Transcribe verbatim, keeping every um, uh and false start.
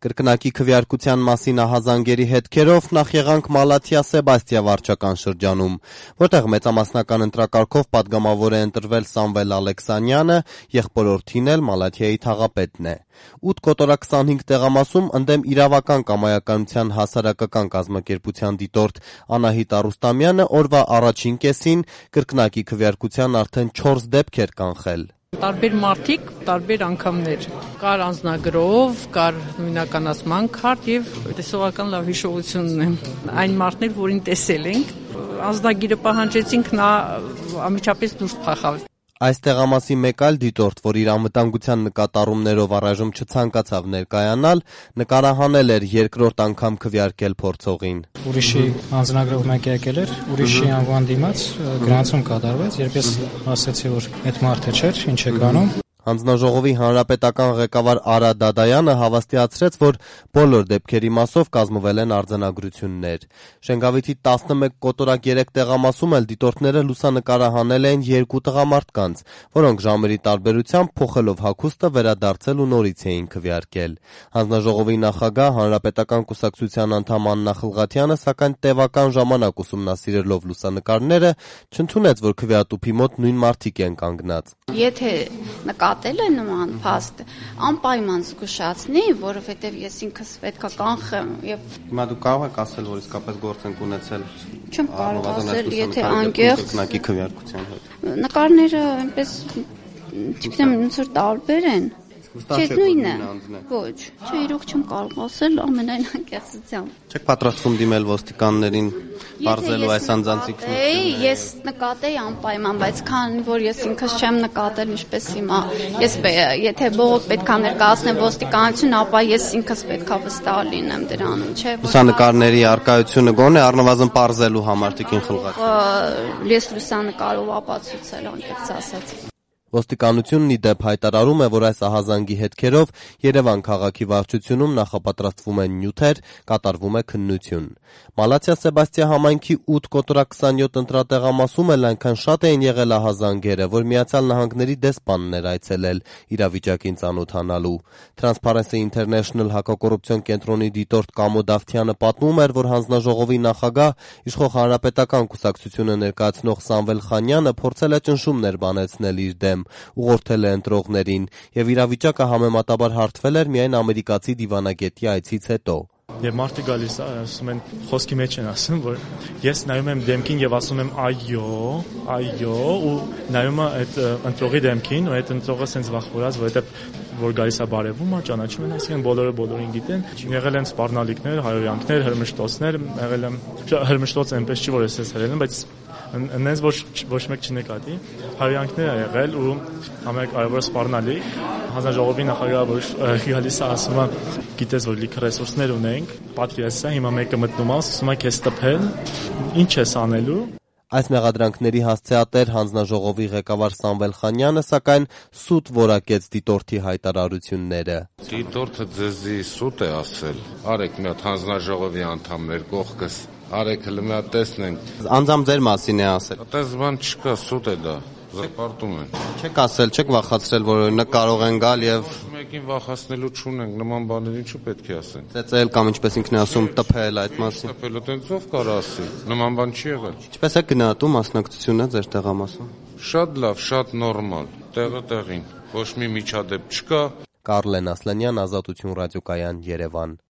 Կրկնակի քվեարկության մասին ահազանգերի հետքերով նախ եղանք Մալաթիա Սեբաստիա վարչական շրջանում, որտեղ մեծամասնական ընտրակարգով պատգամավոր է ընտրվել Սամվել Ալեքսանյանը, եղբորորդին էլ Մալաթիայի թաղապետն է։ ութ կոտորակ քսանհինգ տեղամասում ընդդեմ իրավական կամայականության հասարակական կազմակերպության դիտորդ Անահիտ Արուստամյանը օրվա առաջին կեսին կրկնակի քվեարկության արդեն չորս դեպք էր կանխել։ Տարբեր մարդիկ, տարբեր անգամներ, կար անձնագրով, կար նույնականացման քարտ եւ տեսողական լավ հիշողություն ունեմ։ Այն մարդներ, որին տեսել ենք, անձնագիրը պահանջեցինք, նա ամիջապես դուրս փախավ։ Այս տեղամասի մեկ այլ դիտորդ, որ իր անվտանգության նկատառումներով առայժմ չցանկացավ ներկայանալ, նկարահանել էր երկրորդ անգամ քվեարկել փորձողին։ Ուրիշի անձնագրով մեկ եկել էր, ուրիշի անվան դիմաց գրանցում կատարվեց, երբ ես ասացի, որ այդ մարդը չէր, ինչ է կանում։ Հանձնաժողովի հանրապետական ղեկավար Արա Դադայանը հավաստիացրեց, որ բոլոր դեպքերի մասով կազմվել են արձանագրություններ։ Շենգավիթի տասնմեկ կոտորակ երեք տեղամասում էլ դիտորդները լուսանկարահանել էին երկու տղամարդկանց, որոնք ժամերի տարբերությամբ փոխելով հագուստը վերադարձել ու նորից էին քվեարկել։ Հանձնաժողովի նախագահ հանրապետական կուսակցության անդամ Աննա Խլղաթյանը, սակայն տևական ժամանակ ուսումնասիրելով լուսանկարները, չընդունեց, որ քվեատուփի մոտ նույն մարդիկ են կանգնած։ Եթե նկատել է նման փաստ, անպայման զգուշացնի, որովհետև ես ինքս պետք է կանխեմ եւ Հիմա դու կարող եք ասել, որ իսկապես գործ ենք ունեցել։ Չեմ կարող ասել, եթե անկեղծ կրկնակի քվեարկության հետ։ Նկարները այնպես չգիտեմ, ոնց որ տարբեր են։ Չէ, նույնն է։ Ոչ, չէ, իրոք չեմ կարող ասել ամենայն անկեղծությամբ։ Չեք պատրաստվում դիմել ոստիկաններին բարձելու այս անձանցիկները։ Ես նկատեի անպայման, բայց քանի որ ես ինքս չեմ նկատել, ինչպես հիմա, ես եթե բողոք պետք է ներկայացնեմ ոստիկանություն, ապա ես ինքս պետք է վստահ լինեմ դրանում, չէ՞։ Լուսանկարների առկայությունը գոնե առնվազն պարզելու համար Տիկին Խլղաթյան։ Ես լուսանկարով ապացուցել, անկեղծ ասած։ Ոստիկանությունն ի դեպ հայտարարում է, որ այս ահազանգի հետքերով Երևան քաղաքի վարչությունում նախապատրաստվում են նյութեր, կատարվում է քննություն։ Մալաթիա Սեբաստիա համայնքի ութ կոտորակ քսանյոթ ընտրատեղամասում էլ այնքան շատ էին եղել ահազանգերը, որ Միացյալ Նահանգների դեսպանն էր այցելել իրավիճակին ծանոթանալու։ Transparency International հակակոռուպցիոն կենտրոնի դիտորդ Կամո Դավթյանը պատմում էր, որ հանձնաժողովի նախագահ իշխող հանրապետական կուսակցությունը ներկայացնող Սամվել Խանյանը փորձել է ճնշումներ բանեցնել իր դեմ, ուղղորդել է ընտրողներին եւ իրավիճակը համեմատաբար հարթվել էր միայն ամերիկացի դիվանագետի այցից հետո։ Եվ մարդը գալիս է, ասում են, խոսքի մեջ են ասում, որ ես նայում եմ դեմքին եւ ասում եմ այո, այո, ու նայում եմ այդ ընտրողի դեմքին, ու այդ ընտրողը sense վախվորած, որովհետեւ որ գալիս է բարևում, ճանաչում են, այսինքն բոլորը բոլորին գիտեն։ Եղել են սպառնալիքներ, հայոյանքներ, հրմշտոցներ, եղել են հրմշտոց այնպես չի, որ ես ես հրել եմ, բայց Նենց ոչ ոչ մեկ չնկատի, հայոյանքներ ա եղել ու ամենակարևորը սպառնալիք, հանձնաժողովի նախագահը որ գալիս է ասում է, գիտես որ լիքը ռեսուրսներ ունենք, պատկերացրու, հիմա մեկը մտնում է, ասում է քեզ տփել, ինչ ես անելու։ Այս մեղադրանքների հասցեատեր հանձնաժողովի ղեկավար Սամվել Խանյանը, սակայն սուտ որակեց դիտորդի հայտարարությունները։ Դիտորդը ձեզի սուտ է ասել, արեք մի հատ հանձնաժողովի անդամներ կողքս, արեք հլը մի հատ տեսնենք։ Անձամբ ձեր մասին է ասել։ Այդպես բան չկա, սուտ է դա, զրպարտում են։ Չեք ասել, չեք վախացրել, որ օրինակ կարող են գալ եւ մեկին վախացնելու չունենք, նման բաներ ինչու պետք է ասեն։ Ծեծել կամ ինչպես ինքն է ասում, տփել այդ մասին։ Տփելը տենցով կարող ասի, նման բան չի եղել։ Ինչպես է գնահատում մասնակցությունը ձեր տեղամասում։ Շատ լավ, շատ նորմալ, տեղը տեղին, ոչ մի միջադեպ չկա։ Կարլեն Ասլանյան, Ազատություն ռադիոկայան, Երևան։